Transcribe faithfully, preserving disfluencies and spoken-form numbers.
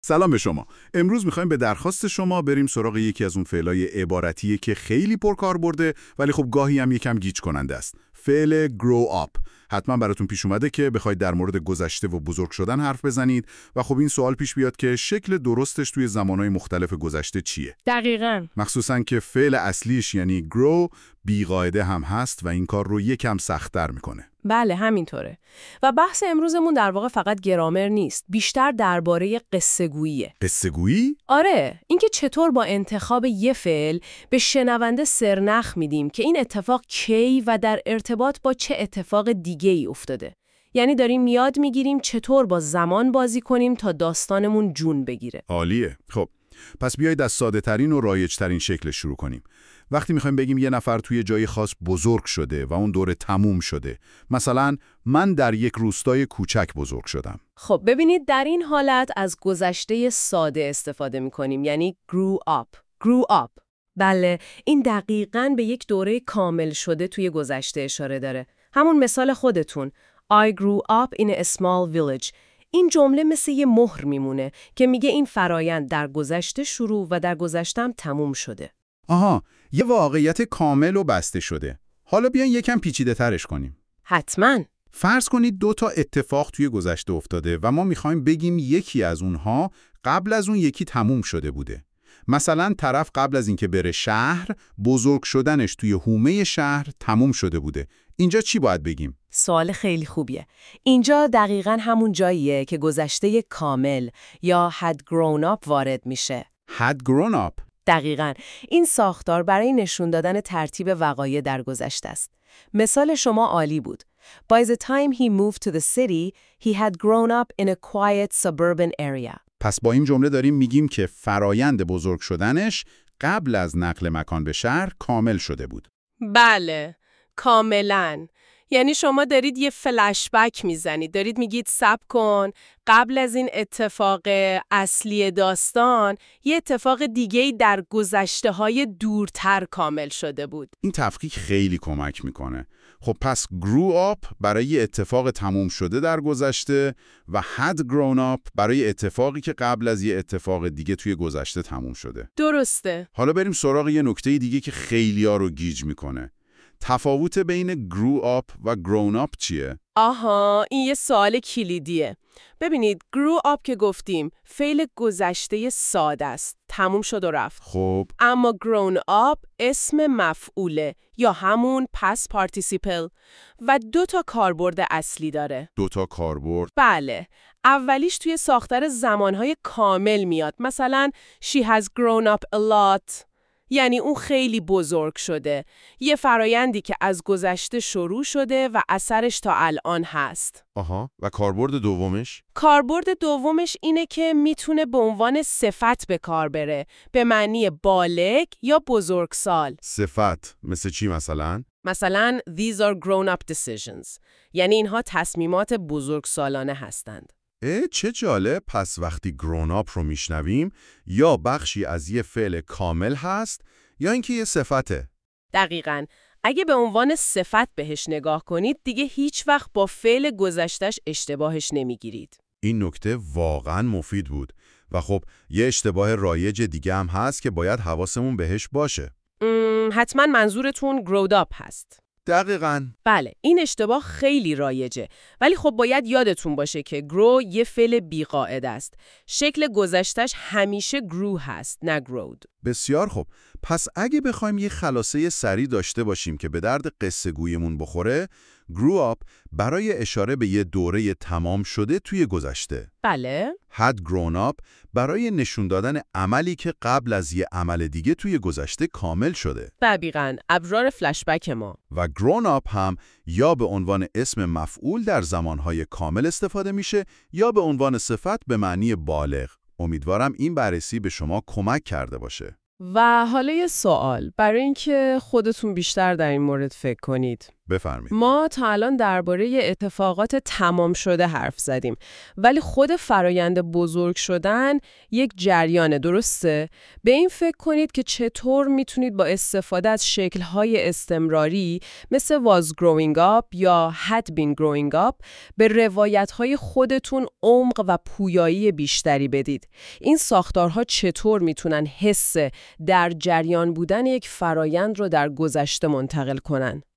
سلام به شما. امروز میخوایم به درخواست شما بریم سراغ یکی از اون فعلای عبارتیه که خیلی پرکار برده ولی خب گاهی هم یکم گیج کننده است. فعل grow up. حتما براتون پیش اومده که بخواید در مورد گذشته و بزرگ شدن حرف بزنید و خب این سوال پیش بیاد که شکل درستش توی زمانهای مختلف گذشته چیه؟ دقیقاً. مخصوصاً که فعل اصلیش یعنی grow بیقاعده هم هست و این کار رو یکم سخت‌تر میکنه. بله همینطوره. و بحث امروزمون در واقع فقط گرامر نیست، بیشتر درباره قصه گوییه. قصه گویی؟ آره، اینکه چطور با انتخاب یه فعل به شنونده سرنخ میدیم که این اتفاق کی و در ارتباط با چه اتفاق دیگه ای افتاده. یعنی داریم یاد میگیریم چطور با زمان بازی کنیم تا داستانمون جون بگیره. عالیه. خب پس بیایید از ساده ترین و رایج ترین شکل شروع کنیم. وقتی میخوایم بگیم یه نفر توی جای خاص بزرگ شده و اون دوره تموم شده، مثلا من در یک روستای کوچک بزرگ شدم. خب ببینید در این حالت از گذشته ساده استفاده میکنیم، یعنی grew up. grew up. بله، این دقیقاً به یک دوره کامل شده توی گذشته اشاره داره. همون مثال خودتون. I grew up in a small village. این جمله مثل یه مهر میمونه که میگه این فرایند در گذشته شروع و در گذشتم تموم شده. آها، یه واقعیت کامل و بسته شده. حالا بیاین یکم پیچیده ترش کنیم. حتماً. فرض کنید دو تا اتفاق توی گذشته افتاده و ما میخوایم بگیم یکی از اونها قبل از اون یکی تموم شده بوده. مثلا طرف قبل از اینکه بره شهر، بزرگ شدنش توی حومه شهر تموم شده بوده. اینجا چی باید بگیم؟ سوال خیلی خوبیه. اینجا دقیقاً همون جاییه که گذشته کامل یا had grown up وارد میشه. had grown up. دقیقاً. این ساختار برای نشون دادن ترتیب وقایع در گذشته است. مثال شما عالی بود. By the time he moved to the city, he had grown up in a quiet suburban area. پس با این جمله داریم میگیم که فرایند بزرگ شدنش قبل از نقل مکان به شهر کامل شده بود. بله، کاملاً. یعنی شما دارید یه فلش بک میزنید، دارید میگید صبر کن، قبل از این اتفاق اصلی داستان یه اتفاق دیگه‌ای در گذشته‌های دورتر کامل شده بود. این تفکیک خیلی کمک میکنه. خب پس grew up برای یه اتفاق تموم شده در گذشته و had grown up برای اتفاقی که قبل از یه اتفاق دیگه توی گذشته تموم شده. درسته. حالا بریم سراغ یه نکته دیگه که خیلی‌ها رو گیج میکنه. تفاوت بین grew up و grown up چیه؟ آها، این یه سوال کلیدیه. ببینید grew up که گفتیم فعل گذشته ساده است، تموم شد و رفت. خب اما grown up اسم مفعوله یا همون past participle و دو تا کاربرد اصلی داره. دو تا کاربرد؟ بله. اولیش توی ساختار زمانهای کامل میاد. مثلا she has grown up a lot. یعنی اون خیلی بزرگ شده. یه فرایندی که از گذشته شروع شده و اثرش تا الان هست. آها، و کاربرد دومش؟ کاربرد دومش اینه که میتونه به عنوان صفت به کار بره، به معنی بالغ یا بزرگسال. صفت مثل چی مثلا؟ مثلا these are grown up decisions. یعنی اینها تصمیمات بزرگسالانه هستند. اه چه جالب. پس وقتی grown up رو میشنویم یا بخشی از یه فعل کامل هست یا اینکه یه صفته. دقیقاً. اگه به عنوان صفت بهش نگاه کنید دیگه هیچ وقت با فعل گذشتش اشتباهش نمیگیرید. این نکته واقعاً مفید بود و خب یه اشتباه رایج دیگه هم هست که باید حواسمون بهش باشه. حتما منظورتون growed up هست. دقیقاً. بله، این اشتباه خیلی رایجه. ولی خب باید یادتون باشه که grow یه فعل بیقاعده است. شکل گذشتش همیشه grew هست، نه growed. بسیار خوب. پس اگه بخوایم یه خلاصه سریع داشته باشیم که به درد قصه گویمون بخوره، grew up برای اشاره به یه دوره تمام شده توی گذشته. بله. had grown up برای نشون دادن عملی که قبل از یه عمل دیگه توی گذشته کامل شده. دقیقاً، ابزار فلشبک ما. و grown up هم یا به عنوان اسم مفعول در زمانهای کامل استفاده میشه یا به عنوان صفت به معنی بالغ. امیدوارم این بررسی به شما کمک کرده باشه. و حالا یه سوال برای اینکه خودتون بیشتر در این مورد فکر کنید. بفرمایید. ما تا الان درباره اتفاقات تمام شده حرف زدیم، ولی خود فرایند بزرگ شدن یک جریانه، درسته؟ به این فکر کنید که چطور میتونید با استفاده از شکل‌های استمراری مثل was growing up یا had been growing up به روایت‌های خودتون عمق و پویایی بیشتری بدید. این ساختارها چطور میتونن حس در جریان بودن یک فرایند رو در گذشته منتقل کنن؟